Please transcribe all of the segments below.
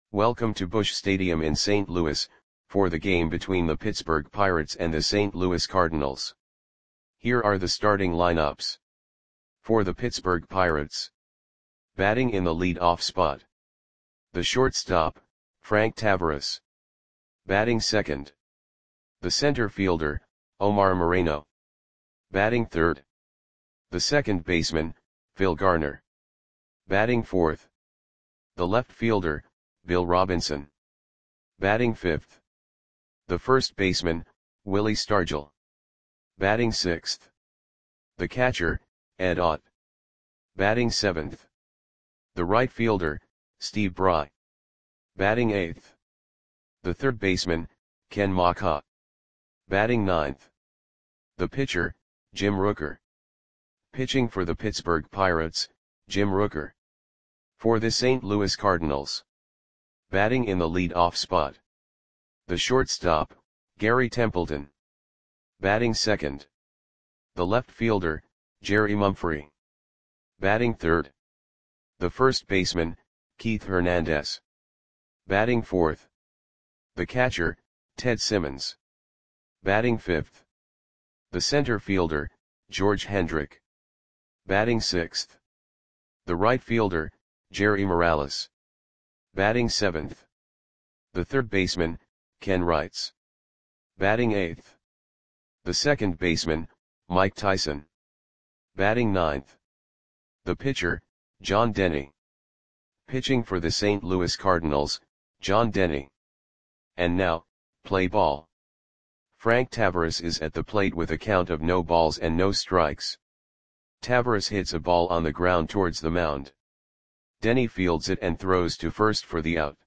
Welcome to Busch Stadium in St. Louis, for the game between the Pittsburgh Pirates and the St. Louis Cardinals. Here are the starting lineups. For the Pittsburgh Pirates. Batting in the lead-off spot. The shortstop, Frank Taveras. Batting second. The center fielder, Omar Moreno. Batting third. The second baseman, Phil Garner. Batting fourth. The left fielder, Bill Robinson. Batting fifth. The first baseman, Willie Stargell. Batting sixth. The catcher, Ed Ott. Batting seventh. The right fielder, Steve Bry. Batting eighth. The third baseman, Ken Macha. Batting ninth. The pitcher, Jim Rooker. Pitching for the Pittsburgh Pirates, Jim Rooker. For the St. Louis Cardinals. Batting in the lead-off spot. The shortstop, Gary Templeton. Batting second. The left fielder, Jerry Mumphrey. Batting third. The first baseman, Keith Hernandez. Batting fourth. The catcher, Ted Simmons. Batting fifth. The center fielder, George Hendrick. Batting sixth. The right fielder, Jerry Morales. Batting seventh. The third baseman, Ken Wrights. Batting eighth. The second baseman, Mike Tyson. Batting ninth. The pitcher, John Denny. Pitching for the St. Louis Cardinals, John Denny. And now, play ball. Frank Taveras is at the plate with a count of no balls and no strikes. Taveras hits a ball on the ground towards the mound. Denny fields it and throws to first for the out.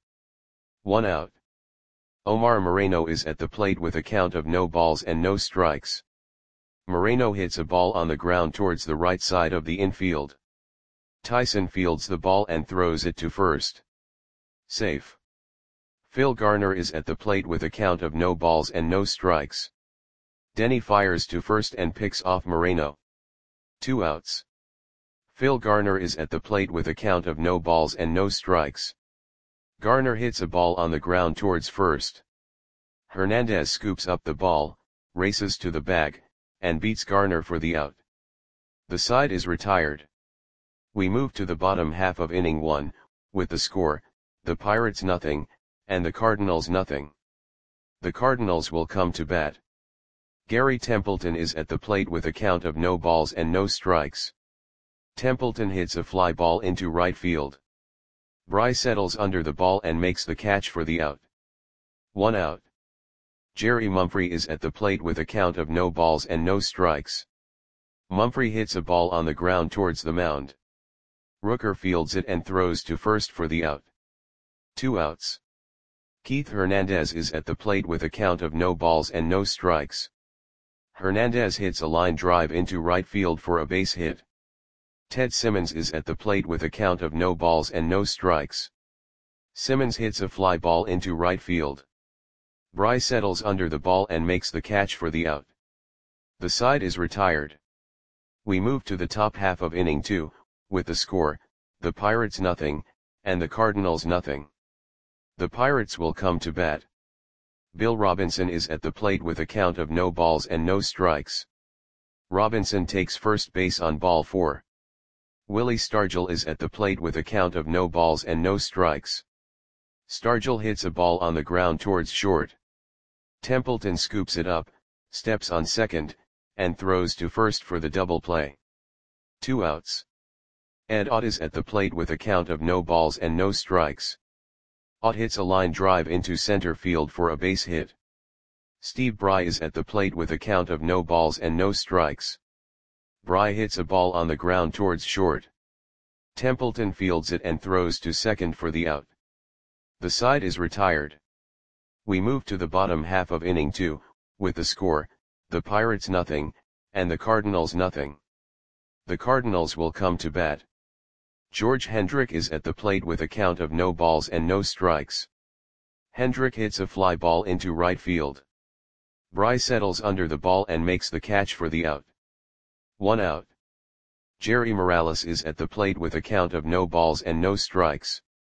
1 out. Omar Moreno is at the plate with a count of no balls and no strikes. Moreno hits a ball on the ground towards the right side of the infield. Tyson fields the ball and throws it to first. Safe. Phil Garner is at the plate with a count of no balls and no strikes. Denny fires to first and picks off Moreno. 2 outs. Phil Garner is at the plate with a count of no balls and no strikes. Garner hits a ball on the ground towards first. Hernandez scoops up the ball, races to the bag, and beats Garner for the out. The side is retired. We move to the bottom half of inning 1, with the score, the Pirates nothing, and the Cardinals nothing. The Cardinals will come to bat. Gary Templeton is at the plate with a count of no balls and no strikes. Templeton hits a fly ball into right field. Bry settles under the ball and makes the catch for the out. 1 out. Jerry Mumphrey is at the plate with a count of no balls and no strikes. Mumphrey hits a ball on the ground towards the mound. Rooker fields it and throws to first for the out. 2 outs. Keith Hernandez is at the plate with a count of no balls and no strikes. Hernandez hits a line drive into right field for a base hit. Ted Simmons is at the plate with a count of no balls and no strikes. Simmons hits a fly ball into right field. Bry settles under the ball and makes the catch for the out. The side is retired. We move to the top half of inning 2, with the score, the Pirates nothing, and the Cardinals nothing. The Pirates will come to bat. Bill Robinson is at the plate with a count of no balls and no strikes. Robinson takes first base on ball 4. Willie Stargell is at the plate with a count of no balls and no strikes. Stargell hits a ball on the ground towards short. Templeton scoops it up, steps on second, and throws to first for the double play. 2 outs. Ed Ott is at the plate with a count of no balls and no strikes. Ott hits a line drive into center field for a base hit. Steve Bry is at the plate with a count of no balls and no strikes. Bry hits a ball on the ground towards short. Templeton fields it and throws to second for the out. The side is retired. We move to the bottom half of inning 2, with the score, the Pirates nothing, and the Cardinals nothing. The Cardinals will come to bat. George Hendrick is at the plate with a count of no balls and no strikes. Hendrick hits a fly ball into right field. Bry settles under the ball and makes the catch for the out. 1 out. Jerry Morales is at the plate with a count of no balls and no strikes.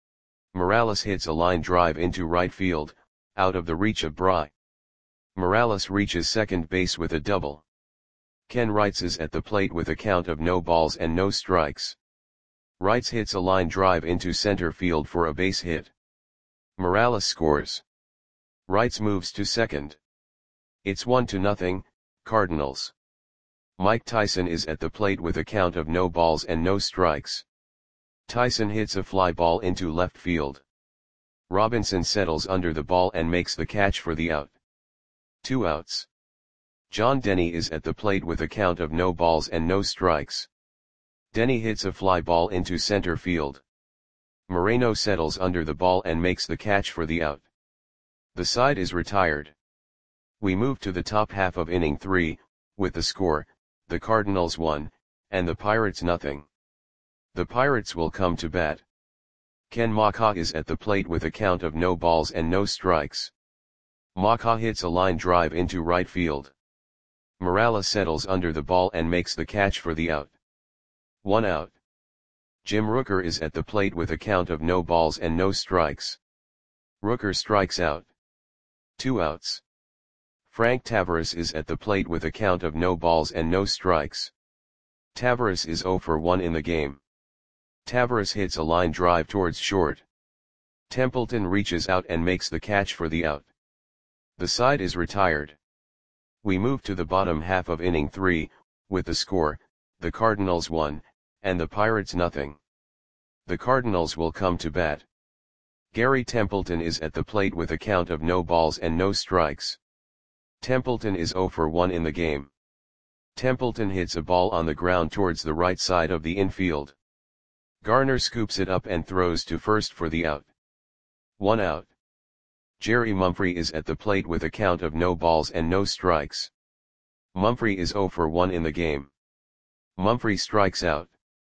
Morales hits a line drive into right field, out of the reach of Bry. Morales reaches second base with a double. Ken Wrights is at the plate with a count of no balls and no strikes. Wrights hits a line drive into center field for a base hit. Morales scores. Wrights moves to second. It's 1-0, Cardinals. Mike Tyson is at the plate with a count of no balls and no strikes. Tyson hits a fly ball into left field. Robinson settles under the ball and makes the catch for the out. 2 outs. John Denny is at the plate with a count of no balls and no strikes. Denny hits a fly ball into center field. Moreno settles under the ball and makes the catch for the out. The side is retired. We move to the top half of inning 3, with the score, the Cardinals 1, and the Pirates 0. The Pirates will come to bat. Ken Macha is at the plate with a count of no balls and no strikes. Macha hits a line drive into right field. Morales settles under the ball and makes the catch for the out. 1 out. Jim Rooker is at the plate with a count of no balls and no strikes. Rooker strikes out. 2 outs. Frank Tavares is at the plate with a count of no balls and no strikes. Tavares is 0 for 1 in the game. Tavares hits a line drive towards short. Templeton reaches out and makes the catch for the out. The side is retired. We move to the bottom half of inning 3, with the score, the Cardinals 1, and the Pirates 0. The Cardinals will come to bat. Gary Templeton is at the plate with a count of no balls and no strikes. Templeton is 0 for 1 in the game. Templeton hits a ball on the ground towards the right side of the infield. Garner scoops it up and throws to first for the out. 1 out. Jerry Mumphrey is at the plate with a count of no balls and no strikes. Mumphrey is 0 for 1 in the game. Mumphrey strikes out.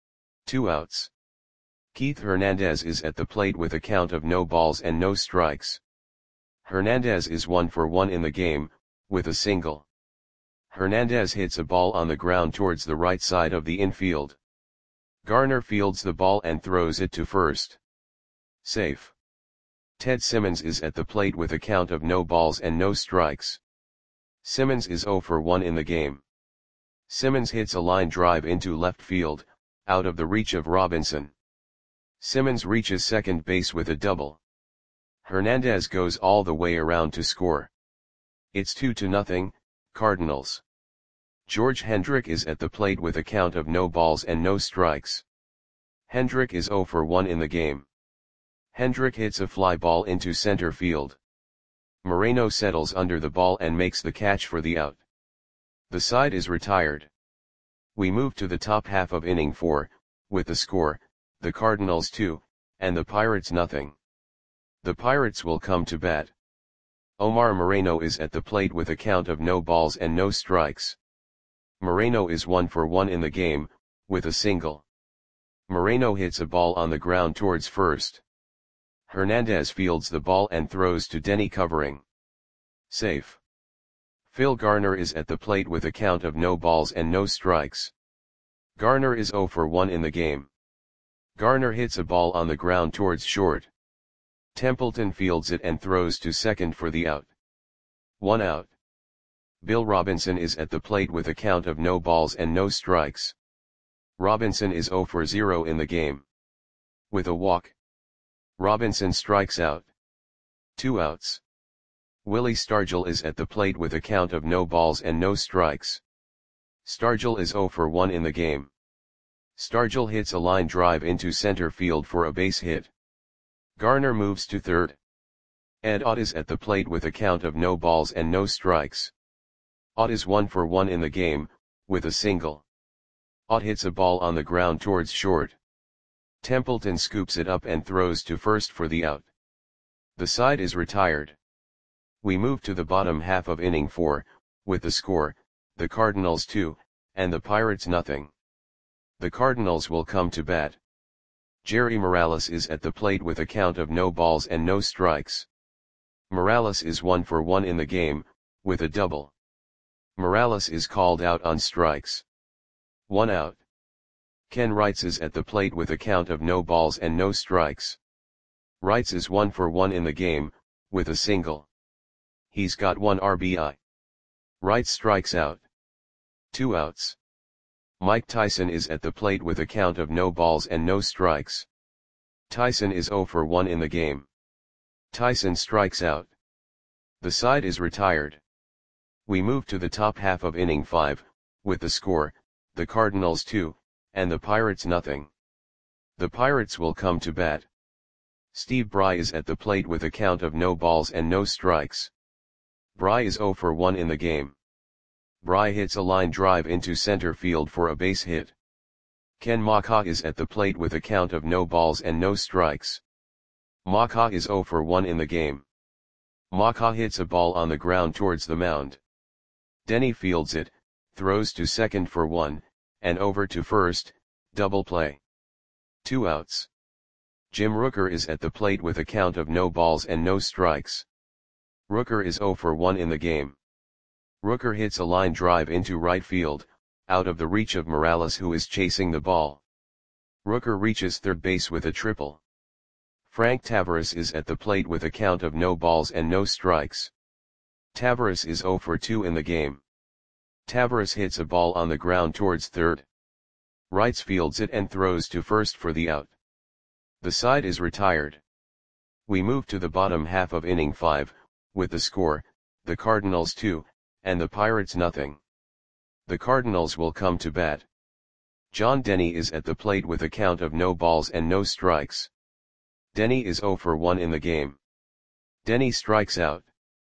2 outs. Keith Hernandez is at the plate with a count of no balls and no strikes. Hernandez is 1 for 1 in the game, with a single. Hernandez hits a ball on the ground towards the right side of the infield. Garner fields the ball and throws it to first. Safe. Ted Simmons is at the plate with a count of no balls and no strikes. Simmons is 0 for 1 in the game. Simmons hits a line drive into left field, out of the reach of Robinson. Simmons reaches second base with a double. Hernandez goes all the way around to score. It's 2-0, Cardinals. George Hendrick is at the plate with a count of no balls and no strikes. Hendrick is 0 for 1 in the game. Hendrick hits a fly ball into center field. Moreno settles under the ball and makes the catch for the out. The side is retired. We move to the top half of inning 4, with the score, the Cardinals 2, and the Pirates 0. The Pirates will come to bat. Omar Moreno is at the plate with a count of no balls and no strikes. Moreno is 1 for 1 in the game, with a single. Moreno hits a ball on the ground towards first. Hernandez fields the ball and throws to Denny covering. Safe. Phil Garner is at the plate with a count of no balls and no strikes. Garner is 0 for 1 in the game. Garner hits a ball on the ground towards short. Templeton fields it and throws to second for the out. 1 out. Bill Robinson is at the plate with a count of no balls and no strikes. Robinson is 0 for 0 in the game. With a walk. Robinson strikes out. 2 outs. Willie Stargell is at the plate with a count of no balls and no strikes. Stargell is 0 for 1 in the game. Stargell hits a line drive into center field for a base hit. Garner moves to third. Ed Ott is at the plate with a count of no balls and no strikes. Ott is 1 for 1 in the game, with a single. Ott hits a ball on the ground towards short. Templeton scoops it up and throws to first for the out. The side is retired. We move to the bottom half of inning 4, with the score, the Cardinals 2, and the Pirates 0. The Cardinals will come to bat. Jerry Morales is at the plate with a count of no balls and no strikes. Morales is 1 for 1 in the game, with a double. Morales is called out on strikes. 1 out. Ken Wrights is at the plate with a count of no balls and no strikes. Wrights is 1 for 1 in the game, with a single. He's got 1 RBI. Wrights strikes out. 2 outs. Mike Tyson is at the plate with a count of no balls and no strikes. Tyson is 0 for 1 in the game. Tyson strikes out. The side is retired. We move to the top half of inning 5, with the score, the Cardinals 2, and the Pirates nothing. The Pirates will come to bat. Steve Bry is at the plate with a count of no balls and no strikes. Bry is 0 for 1 in the game. Bry hits a line drive into center field for a base hit. Ken Macha is at the plate with a count of no balls and no strikes. Macha is 0 for 1 in the game. Macha hits a ball on the ground towards the mound. Denny fields it, throws to second for 1, and over to first, double play. 2 outs. Jim Rooker is at the plate with a count of no balls and no strikes. Rooker is 0 for 1 in the game. Rooker hits a line drive into right field, out of the reach of Morales, who is chasing the ball. Rooker reaches third base with a triple. Frank Taveras is at the plate with a count of no balls and no strikes. Taveras is 0 for 2 in the game. Taveras hits a ball on the ground towards third. Wrights fields it and throws to first for the out. The side is retired. We move to the bottom half of inning 5, with the score, the Cardinals 2, and the Pirates nothing. The Cardinals will come to bat. John Denny is at the plate with a count of no balls and no strikes. Denny is 0 for 1 in the game. Denny strikes out.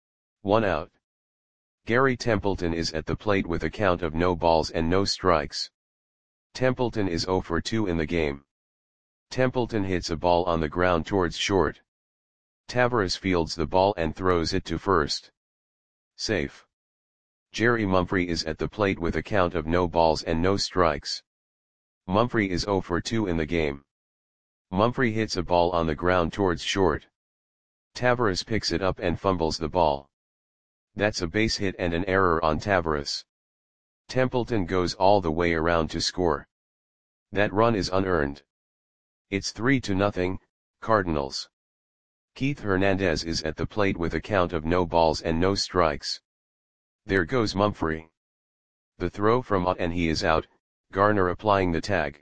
1 out. Gary Templeton is at the plate with a count of no balls and no strikes. Templeton is 0 for 2 in the game. Templeton hits a ball on the ground towards short. Taveras fields the ball and throws it to first. Safe. Jerry Mumphrey is at the plate with a count of no balls and no strikes. Mumphrey is 0 for 2 in the game. Mumphrey hits a ball on the ground towards short. Taveras picks it up and fumbles the ball. That's a base hit and an error on Taveras. Templeton goes all the way around to score. That run is unearned. It's 3-0, Cardinals. Keith Hernandez is at the plate with a count of no balls and no strikes. There goes Mumphrey. The throw from out and he is out, Garner applying the tag.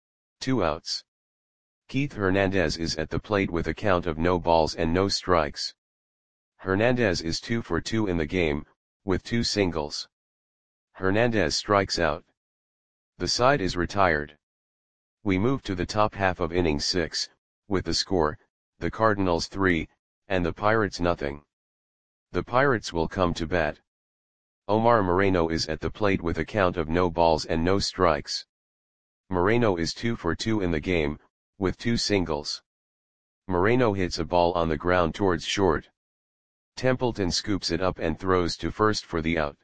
2 outs. Keith Hernandez is at the plate with a count of no balls and no strikes. Hernandez is 2 for 2 in the game, with 2 singles. Hernandez strikes out. The side is retired. We move to the top half of inning 6, with the score, the Cardinals 3, and the Pirates nothing. The Pirates will come to bat. Omar Moreno is at the plate with a count of no balls and no strikes. Moreno is 2 for 2 in the game, with 2 singles. Moreno hits a ball on the ground towards short. Templeton scoops it up and throws to first for the out.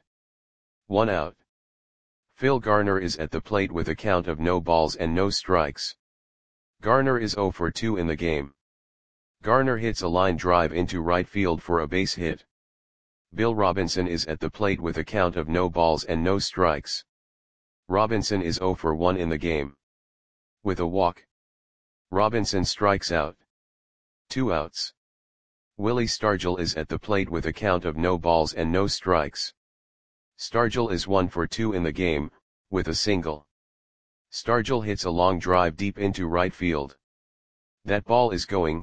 1 out. Phil Garner is at the plate with a count of no balls and no strikes. Garner is 0 for 2 in the game. Garner hits a line drive into right field for a base hit. Bill Robinson is at the plate with a count of no balls and no strikes. Robinson is 0 for 1 in the game. With a walk, Robinson strikes out. 2 outs. Willie Stargell is at the plate with a count of no balls and no strikes. Stargell is 1 for 2 in the game, with a single. Stargell hits a long drive deep into right field. That ball is gone.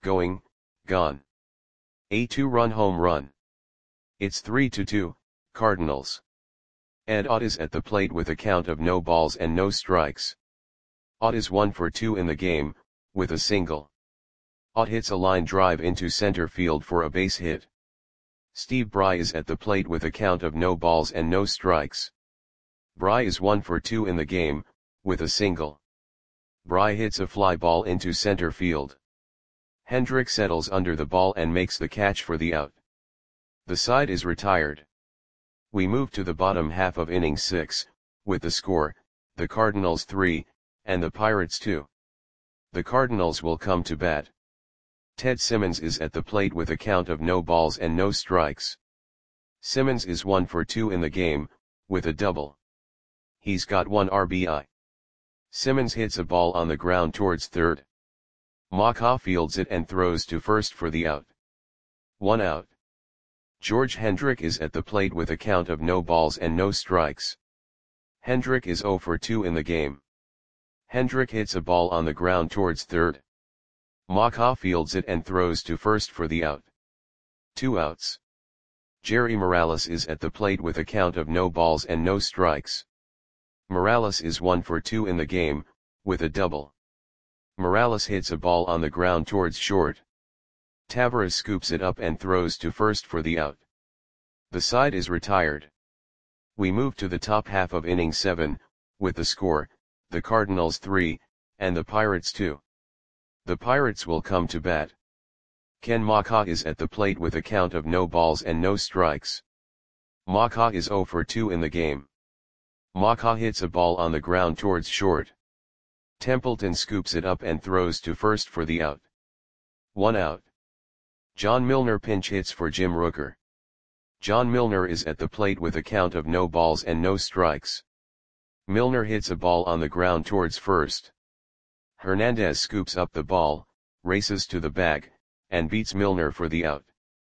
A 2-run home run. It's 3-2, Cardinals. Ed Ott is at the plate with a count of no balls and no strikes. Ott is 1 for 2 in the game, with a single. Ott hits a line drive into center field for a base hit. Steve Bry is at the plate with a count of no balls and no strikes. Bry is 1 for 2 in the game, with a single. Bry hits a fly ball into center field. Hendrick settles under the ball and makes the catch for the out. The side is retired. We move to the bottom half of inning 6, with the score, the Cardinals 3, and the Pirates 2. The Cardinals will come to bat. Ted Simmons is at the plate with a count of no balls and no strikes. Simmons is 1 for 2 in the game, with a double. He's got 1 RBI. Simmons hits a ball on the ground towards third. Maka fields it and throws to first for the out. 1 out. George Hendrick is at the plate with a count of no balls and no strikes. Hendrick is 0 for 2 in the game. Hendrick hits a ball on the ground towards third. Maka fields it and throws to first for the out. 2 outs. Jerry Morales is at the plate with a count of no balls and no strikes. Morales is 1 for 2 in the game, with a double. Morales hits a ball on the ground towards short. Tavares scoops it up and throws to first for the out. The side is retired. We move to the top half of inning 7, with the score, the Cardinals 3, and the Pirates 2. The Pirates will come to bat. Ken Maka is at the plate with a count of no balls and no strikes. Maka is 0 for 2 in the game. Maka hits a ball on the ground towards short. Templeton scoops it up and throws to first for the out. 1 out. John Milner pinch hits for Jim Rooker. John Milner is at the plate with a count of no balls and no strikes. Milner hits a ball on the ground towards first. Hernandez scoops up the ball, races to the bag, and beats Milner for the out.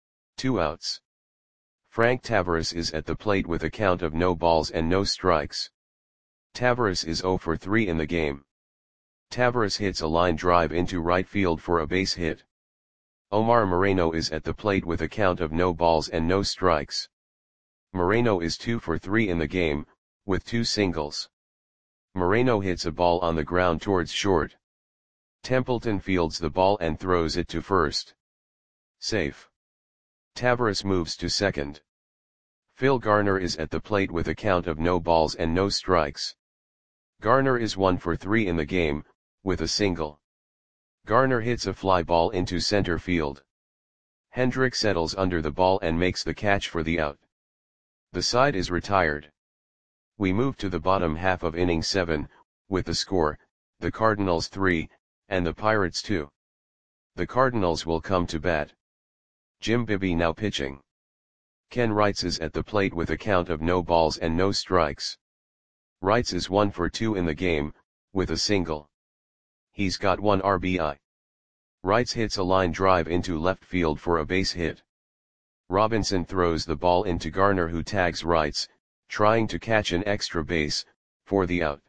2 outs. Frank Tavares is at the plate with a count of no balls and no strikes. Tavares is 0 for 3 in the game. Tavares hits a line drive into right field for a base hit. Omar Moreno is at the plate with a count of no balls and no strikes. Moreno is 2 for 3 in the game, with 2 singles. Moreno hits a ball on the ground towards short. Templeton fields the ball and throws it to first. Safe. Tavares moves to second. Phil Garner is at the plate with a count of no balls and no strikes. Garner is 1 for 3 in the game, with a single. Garner hits a fly ball into center field. Hendrick settles under the ball and makes the catch for the out. The side is retired. We move to the bottom half of inning 7, with the score, the Cardinals 3, and the Pirates 2. The Cardinals will come to bat. Jim Bibby now pitching. Ken Wrights is at the plate with a count of no balls and no strikes. Wrights is 1 for 2 in the game, with a single. He's got 1 RBI. Wrights hits a line drive into left field for a base hit. Robinson throws the ball into Garner, who tags Wrights, trying to catch an extra base, for the out.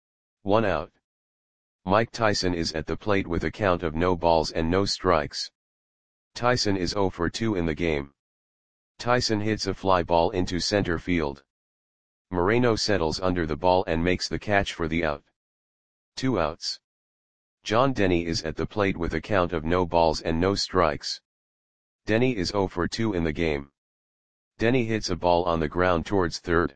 1 out. Mike Tyson is at the plate with a count of no balls and no strikes. Tyson is 0 for 2 in the game. Tyson hits a fly ball into center field. Moreno settles under the ball and makes the catch for the out. 2 outs. John Denny is at the plate with a count of no balls and no strikes. Denny is 0 for 2 in the game. Denny hits a ball on the ground towards third.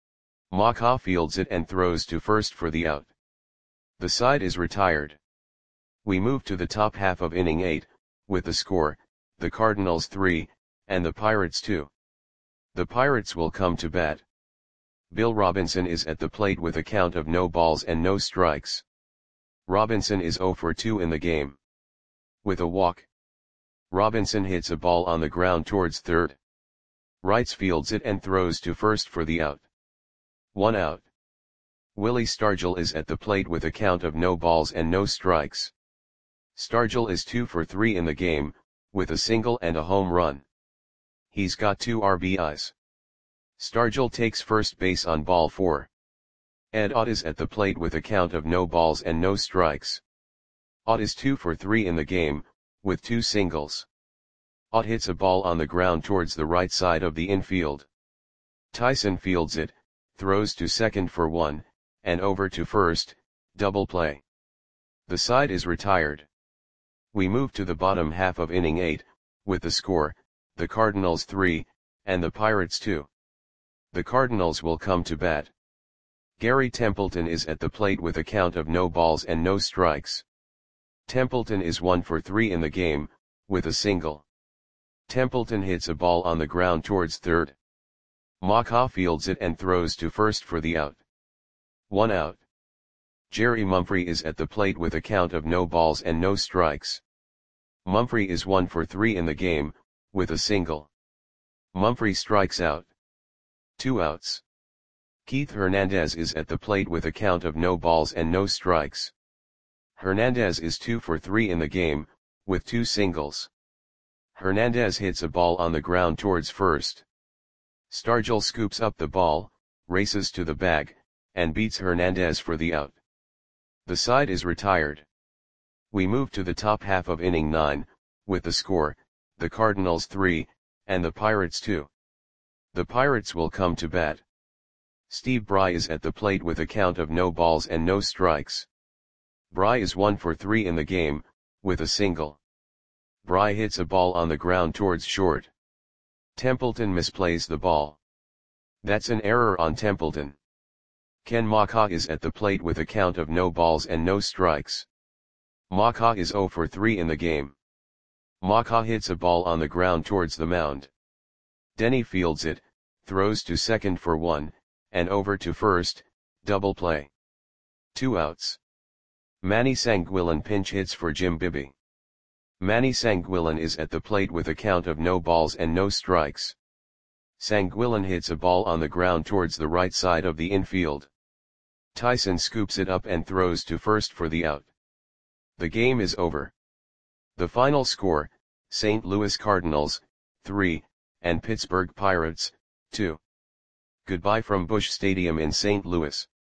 Maka fields it and throws to first for the out. The side is retired. We move to the top half of inning 8, with the score, the Cardinals 3, and the Pirates 2. The Pirates will come to bat. Bill Robinson is at the plate with a count of no balls and no strikes. Robinson is 0 for 2 in the game. With a walk. Robinson hits a ball on the ground towards third. Wrights fields it and throws to first for the out. 1 out. Willie Stargell is at the plate with a count of no balls and no strikes. Stargell is 2 for 3 in the game, with a single and a home run. He's got 2 RBIs. Stargell takes first base on ball 4. Ed Ott is at the plate with a count of no balls and no strikes. Ott is 2 for 3 in the game, with 2 singles. Ott hits a ball on the ground towards the right side of the infield. Tyson fields it, throws to second for 1, and over to first, double play. The side is retired. We move to the bottom half of inning 8, with the score, the Cardinals 3, and the Pirates 2. The Cardinals will come to bat. Gary Templeton is at the plate with a count of no balls and no strikes. Templeton is 1 for 3 in the game, with a single. Templeton hits a ball on the ground towards third. Maka fields it and throws to first for the out. 1 out. Jerry Mumphrey is at the plate with a count of no balls and no strikes. Mumphrey is 1 for 3 in the game, with a single. Mumphrey strikes out. 2 outs. Keith Hernandez is at the plate with a count of no balls and no strikes. Hernandez is 2 for 3 in the game, with 2 singles. Hernandez hits a ball on the ground towards first. Stargell scoops up the ball, races to the bag, and beats Hernandez for the out. The side is retired. We move to the top half of inning 9, with the score, the Cardinals 3, and the Pirates 2. The Pirates will come to bat. Steve Bry is at the plate with a count of no balls and no strikes. Bry is 1 for 3 in the game, with a single. Bry hits a ball on the ground towards short. Templeton misplays the ball. That's an error on Templeton. Ken Macha is at the plate with a count of no balls and no strikes. Macha is 0 for 3 in the game. Macha hits a ball on the ground towards the mound. Denny fields it, throws to second for 1, and over to first, double play. 2 outs. Manny Sanguillen pinch hits for Jim Bibby. Manny Sanguillen is at the plate with a count of no balls and no strikes. Sanguillen hits a ball on the ground towards the right side of the infield. Tyson scoops it up and throws to first for the out. The game is over. The final score, St. Louis Cardinals, 3, and Pittsburgh Pirates, 2. Goodbye from Busch Stadium in St. Louis.